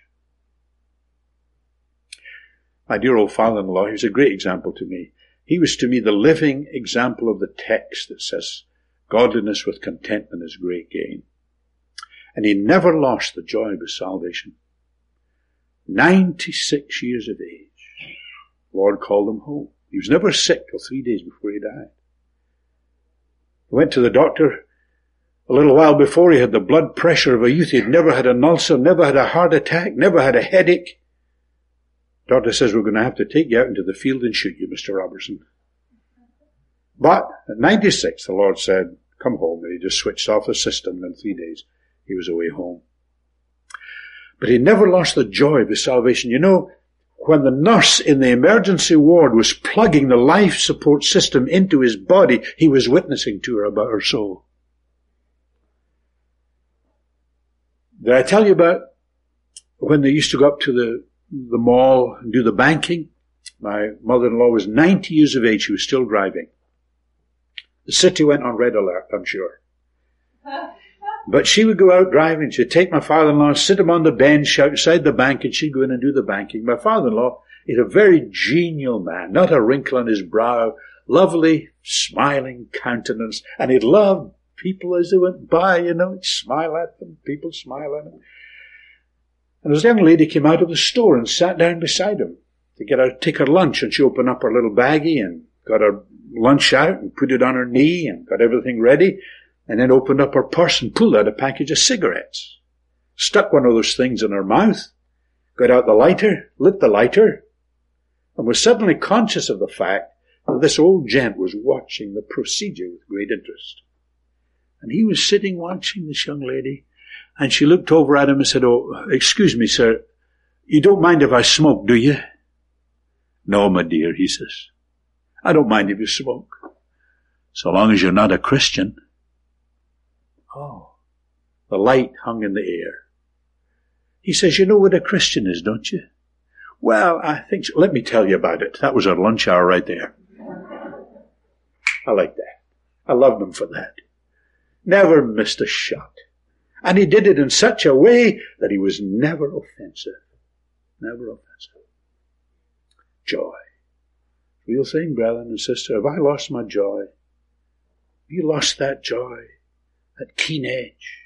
My dear old father-in-law, he was a great example to me. He was to me the living example of the text that says, godliness with contentment is great gain. And he never lost the joy of his salvation. ninety-six years of age. The Lord called him home. He was never sick till three days before he died. He went to the doctor a little while before. He had the blood pressure of a youth. He had never had an ulcer, never had a heart attack, never had a headache. Doctor says, we're going to have to take you out into the field and shoot you, Mister Robertson. But at ninety-six, the Lord said, come home. And he just switched off the system, and in three days he was away home. But he never lost the joy of his salvation. You know, when the nurse in the emergency ward was plugging the life support system into his body, he was witnessing to her about her soul. Did I tell you about when they used to go up to the, the mall and do the banking? My mother-in-law was ninety years of age. She was still driving. The city went on red alert, I'm sure. But she would go out driving. She'd take my father-in-law, sit him on the bench outside the bank, and she'd go in and do the banking. My father-in-law is a very genial man, not a wrinkle on his brow, lovely, smiling countenance, and he loved people as they went by, you know, he'd smile at them, people smile at him. And this young lady came out of the store and sat down beside him to get out, take her lunch, and she opened up her little baggie and got her lunch out and put it on her knee and got everything ready. And then opened up her purse and pulled out a package of cigarettes. Stuck one of those things in her mouth, got out the lighter, lit the lighter, and was suddenly conscious of the fact that this old gent was watching the procedure with great interest. And he was sitting watching this young lady, and she looked over at him and said, oh, excuse me, sir, you don't mind if I smoke, do you? No, my dear, he says. I don't mind if you smoke, so long as you're not a Christian. Oh, the light hung in the air. He says, you know what a Christian is, don't you? Well, I think so. Let me tell you about it. That was our lunch hour right there. I like that. I loved him for that. Never missed a shot. And he did it in such a way that he was never offensive. Never offensive. Joy. Real thing, brethren and sister. Have I lost my joy? Have you lost that joy? That keen edge.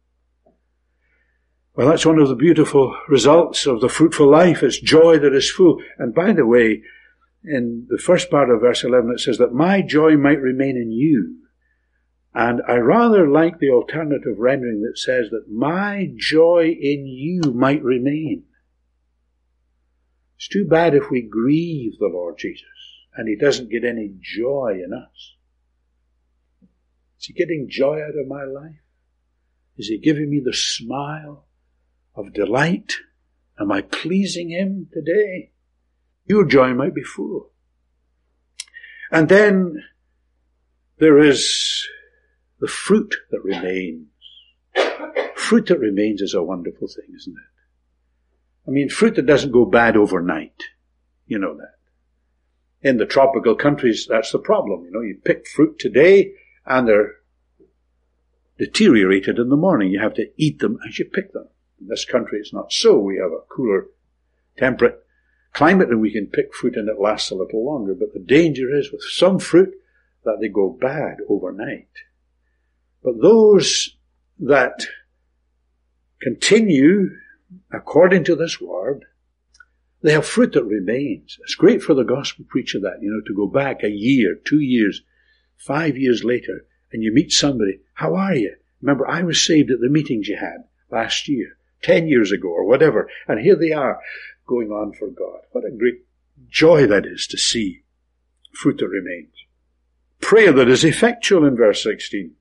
Well, that's one of the beautiful results of the fruitful life. It's joy that is full. And by the way, in the first part of verse eleven, it says that my joy might remain in you. And I rather like the alternative rendering that says that my joy in you might remain. It's too bad if we grieve the Lord Jesus and he doesn't get any joy in us. Is he getting joy out of my life? Is he giving me the smile of delight? Am I pleasing him today? Your joy might be full. And then there is the fruit that remains. Fruit that remains is a wonderful thing, isn't it? I mean, fruit that doesn't go bad overnight. You know that. In the tropical countries, that's the problem. You know, you pick fruit today, and they're deteriorated in the morning. You have to eat them as you pick them. In this country, it's not so. We have a cooler, temperate climate, and we can pick fruit and it lasts a little longer. But the danger is with some fruit that they go bad overnight. But those that continue according to this word, they have fruit that remains. It's great for the gospel preacher that, you know, to go back a year, two years, five years later, and you meet somebody, how are you? Remember, I was saved at the meetings you had last year, ten years ago or whatever, and here they are going on for God. What a great joy that is to see fruit that remains. Prayer that is effectual in verse sixteen.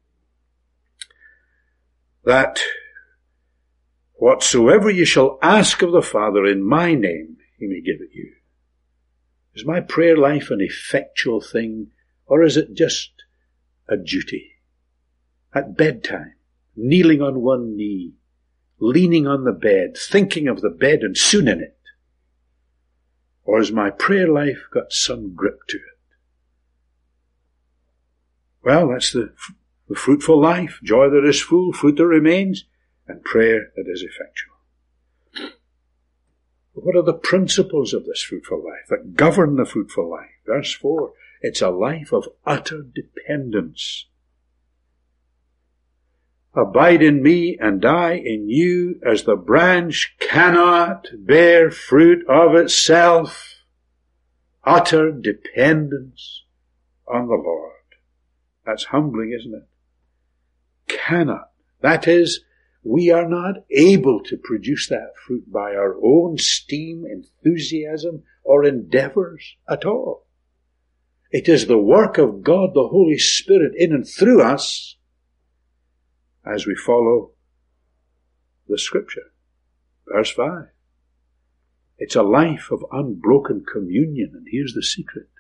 That whatsoever you shall ask of the Father in my name, he may give it you. Is my prayer life an effectual thing, or is it just a duty? At bedtime, kneeling on one knee, leaning on the bed, thinking of the bed and soon in it. Or has my prayer life got some grip to it? Well, that's the, the fruitful life, joy that is full, fruit that remains, and prayer that is effectual. But what are the principles of this fruitful life that govern the fruitful life? Verse four, it's a life of utter dependence. Abide in me and I in you, as the branch cannot bear fruit of itself. Utter dependence on the Lord. That's humbling, isn't it? Cannot. That is, we are not able to produce that fruit by our own steam, enthusiasm, or endeavors at all. It is the work of God, the Holy Spirit, in and through us, as we follow the Scripture. Verse five. It's a life of unbroken communion, and here's the secret.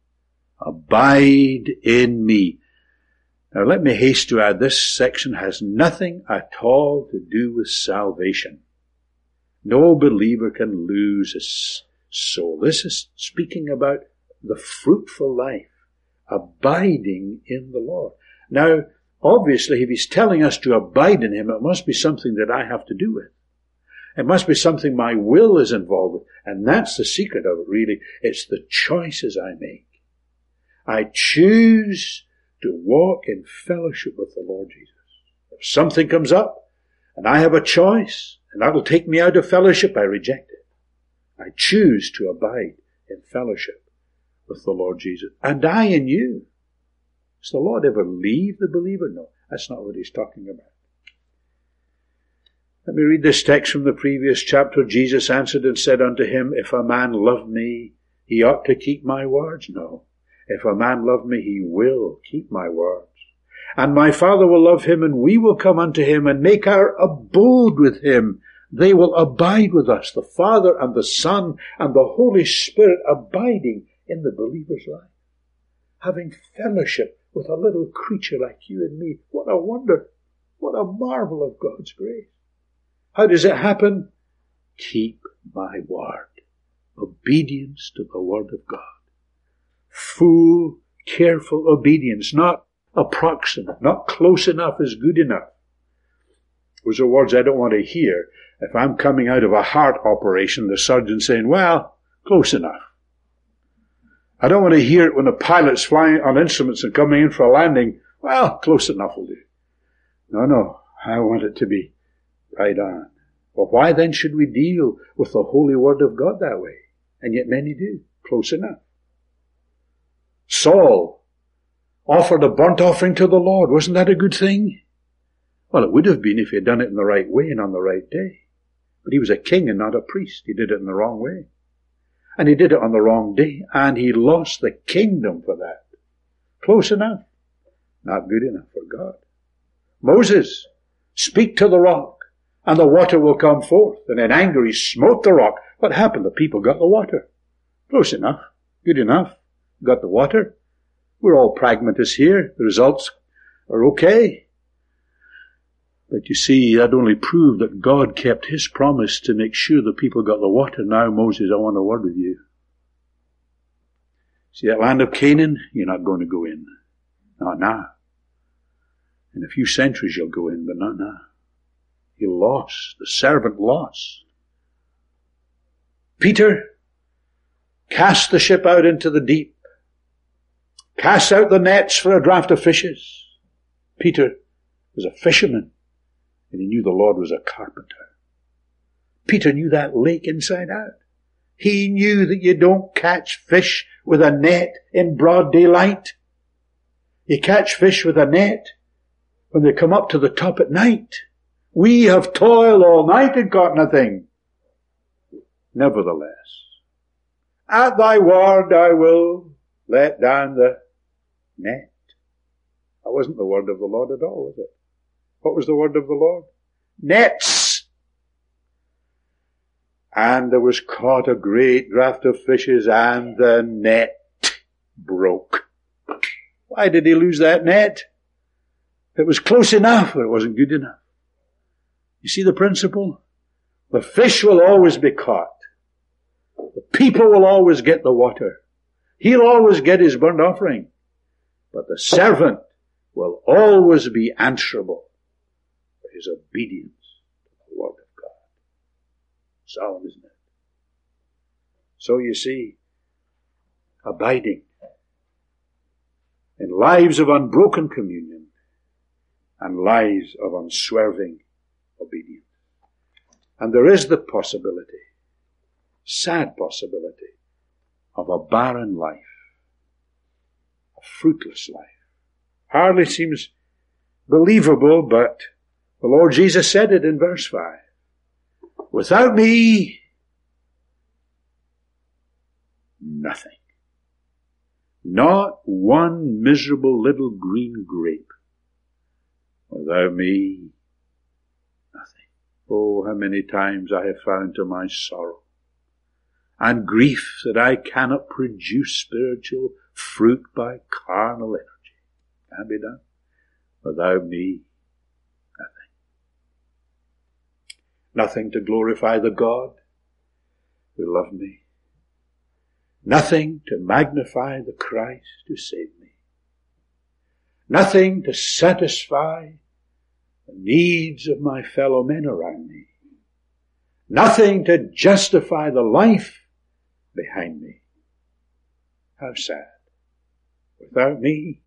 Abide in me. Now let me haste to add, this section has nothing at all to do with salvation. No believer can lose his soul. This is speaking about the fruitful life, abiding in the Lord. Now, obviously, if he's telling us to abide in him, it must be something that I have to do with. It must be something my will is involved with. And that's the secret of it, really. It's the choices I make. I choose to walk in fellowship with the Lord Jesus. If something comes up, and I have a choice, and that'll take me out of fellowship, I reject it. I choose to abide in fellowship with the Lord Jesus. And I in you. Does the Lord ever leave the believer? No, that's not what he's talking about. Let me read this text from the previous chapter. Jesus answered and said unto him, If a man love me, he ought to keep my words. No. If a man love me, he will keep my words. And my Father will love him, and we will come unto him and make our abode with him. They will abide with us, the Father and the Son and the Holy Spirit abiding in the believer's life. Having fellowship with a little creature like you and me. What a wonder. What a marvel of God's grace. How does it happen? Keep my word. Obedience to the word of God. Full, careful obedience, not approximate, not close enough is good enough. Those are words I don't want to hear. If I'm coming out of a heart operation, the surgeon saying, well, close enough. I don't want to hear it when a pilot's flying on instruments and coming in for a landing. Well, close enough will do. No, no, I want it to be right on. Well, why then should we deal with the holy word of God that way? And yet many do. Close enough. Saul offered a burnt offering to the Lord. Wasn't that a good thing? Well, it would have been if he had done it in the right way and on the right day. But he was a king and not a priest. He did it in the wrong way. And he did it on the wrong day. And he lost the kingdom for that. Close enough. Not good enough for God. Moses, speak to the rock, and the water will come forth. And in anger he smote the rock. What happened? The people got the water. Close enough. Good enough. Got the water. We're all pragmatists here. The results are okay. But you see, that only proved that God kept his promise to make sure the people got the water. Now, Moses, I want a word with you. See, that land of Canaan, you're not going to go in. Not now. In a few centuries you'll go in, but not now. He lost. The servant lost. Peter, cast the ship out into the deep. Cast out the nets for a draught of fishes. Peter was a fisherman, and he knew the Lord was a carpenter. Peter knew that lake inside out. He knew that you don't catch fish with a net in broad daylight. You catch fish with a net when they come up to the top at night. We have toiled all night and caught nothing. Nevertheless, at thy word I will let down the net. That wasn't the word of the Lord at all, was it? What was the word of the Lord? Nets! And there was caught a great draught of fishes, and the net broke. Why did he lose that net? It was close enough, but it wasn't good enough. You see the principle? The fish will always be caught. The people will always get the water. He'll always get his burnt offering. But the servant will always be answerable for his obedience to the word of God. Solemn, isn't it? So you see, abiding in lives of unbroken communion and lives of unswerving obedience. And there is the possibility, sad possibility, of a barren life, a fruitless life. Hardly seems believable, but the Lord Jesus said it in verse five. Without me, nothing. Not one miserable little green grape. Without me, nothing. Oh, how many times I have found to my sorrow and grief that I cannot produce spiritual fruit by carnal energy. Can't be done. Without me, nothing. Nothing to glorify the God who loved me. Nothing to magnify the Christ who saved me. Nothing to satisfy the needs of my fellow men around me. Nothing to justify the life behind me. How sad. Without me,